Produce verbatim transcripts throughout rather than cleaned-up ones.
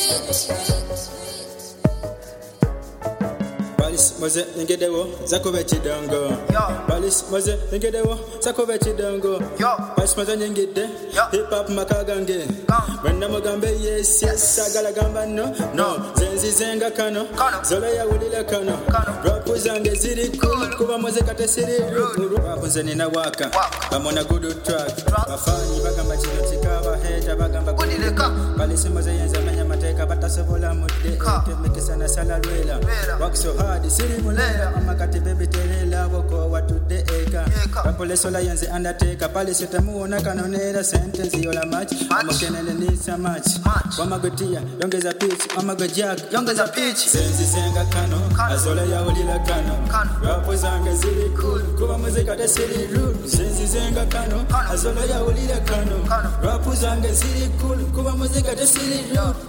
Balis moze ngedewo zakobe chidongo. Balis moze ngedewo zakobe chidongo. Balis moze ngede hip hop makagange. Wenda mugambe yes yes sagala gamba no no zenzi zenga kano zola ya ulila kano rap zange ziri cool kuba moze kate siri rap zeni na waka amona good track bafanyi bagamba chino chikaba heta bagamba kudileka Balis moze yenza menya mateka batasobola mudde kemekesa na salalwela work so hard siri mulera amakati baby telela wako watude eka rapole sola yenze undertaker Balis tamuona kanonera sentence yola match amokenene ni so much wamagotia yongeza pitch wamagojak yongeza pitch senzi senga kano azola ya ulila kano rapo zange zili cool kuba muzika da siri rude senzi senga kano azola ya ulila kano rapo zange zili cool kuba muzika da siri rude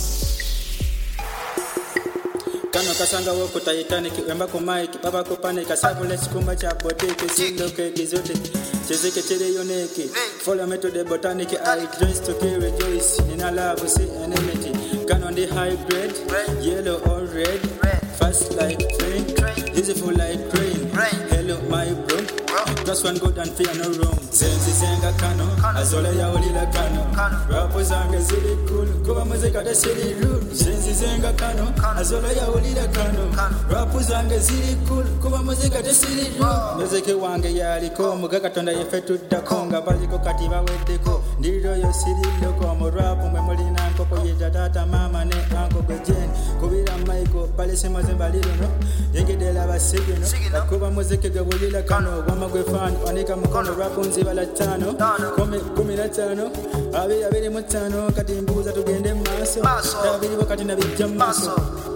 Kano kasanga woko Titanic wemba ko Mike baba ko panic asabule sikumba cha boteke sindo ke gizote chezeke chele yoneke follow me to the botanic I dress to carry joyce in a love see enmity Kano the high grade yellow or red fast like train useful like train hello my bro just one good and fear no wrong senzi senga Kano azola ya ulila Kano rapo zange zili cool kuba muzika da siri rude senzi senga Kano azola ya ulila Kano rapo zange zili cool kuba muzika da siri rude muziki wange yaliko mugaga tonda yefetu da konga baliko katiba wedeko ndiro yo siri loko mo rapo mwe molina nkoko yeja tata mama ne anko gojen kubira maiko palese mazembalilo no yengedela basigino kuba muziki ga ulila Kano wamagwe fan wanika mukono rapo nziba la tano kumi kumi na tano abiri abiri mutano kati mbuza tugende maso abiri wakati na bijja maso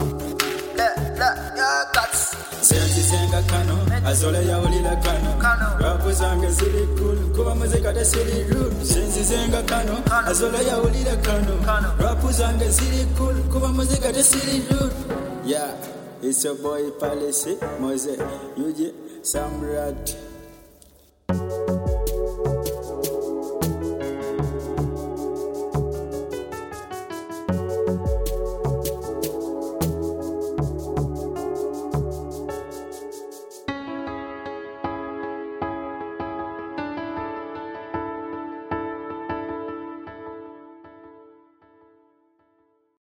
senzi senga Kano azola ya ulila Kano rapo zange zili cool kuba muzika da siri rude senzi senga Kano azola ya ulila Kano rapo zange zili cool kuba muzika da siri rude yeah it's your boy Palisi Moze Yuji Samrat